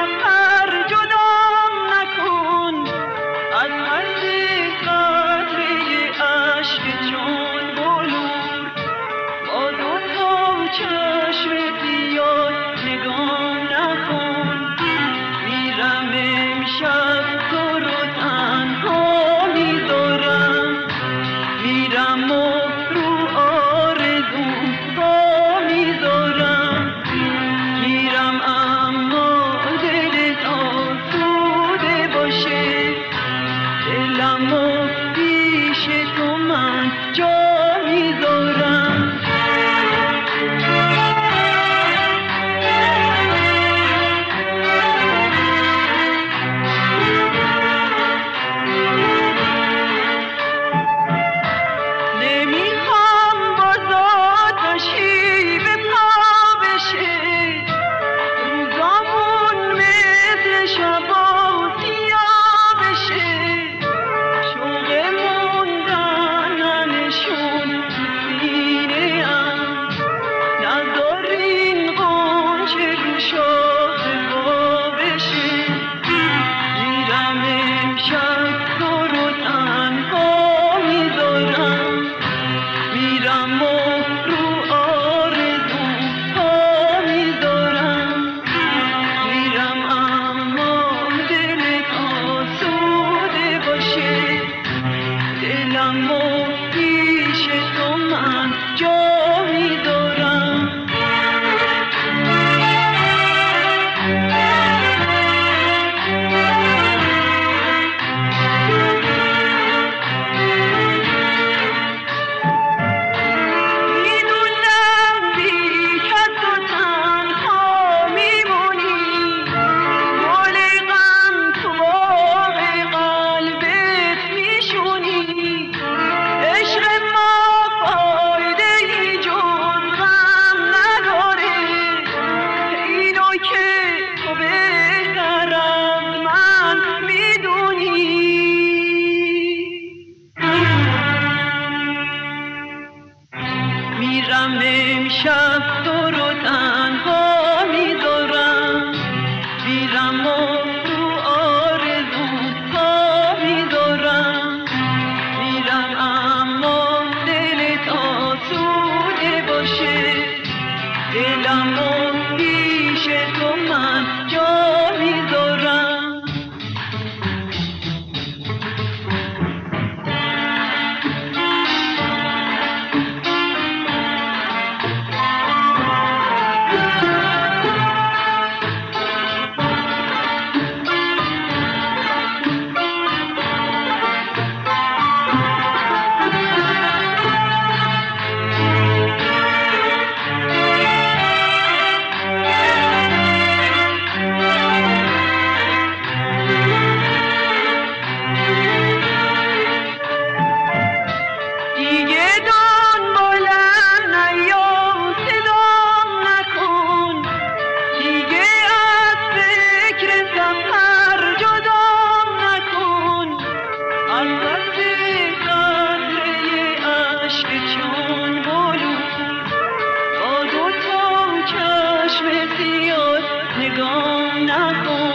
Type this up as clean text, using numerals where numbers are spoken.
سفر جدام نکن از حد قطره عشق چون بلور با دو تا چشم دیار نگام نکن میرم امشب تو رو تنها میذارم میرم و رو آرزوم پا میذارم میرم اما دلت آسوده باشه دلم و پیش تو من جا میذارم نمیخوام باز آتشی به پا بشه روزامون مثل شبا سیاه بشه شوق موندنشون سینه ام نذارین غنچه رو شاخه وا بشه میرم امشب تو رو تنها میذارم میرم و رو آرزوم پا میذارم میرم اما دلت آسوده باشه دلم و پیش تو من جا میذارم میدونم بیش از تو تنها میمونی گل غم تو باغ قلبت میشونی عشق ما فایده ای جز غم نداره اینو که تو بهتر از من میدونی میرم امشب تو رو تنها میذارم میرم و رو آرزوم پا میذارم میرم اما دلت آسوده باشه دلم و پیش تو من جا میذارم دیگه دنبالم نیا صدام نکن دیگه از فکر سفر جدام نکن از دست قطره عشق چون بلور با دو تا چشم سیاه نگام نکن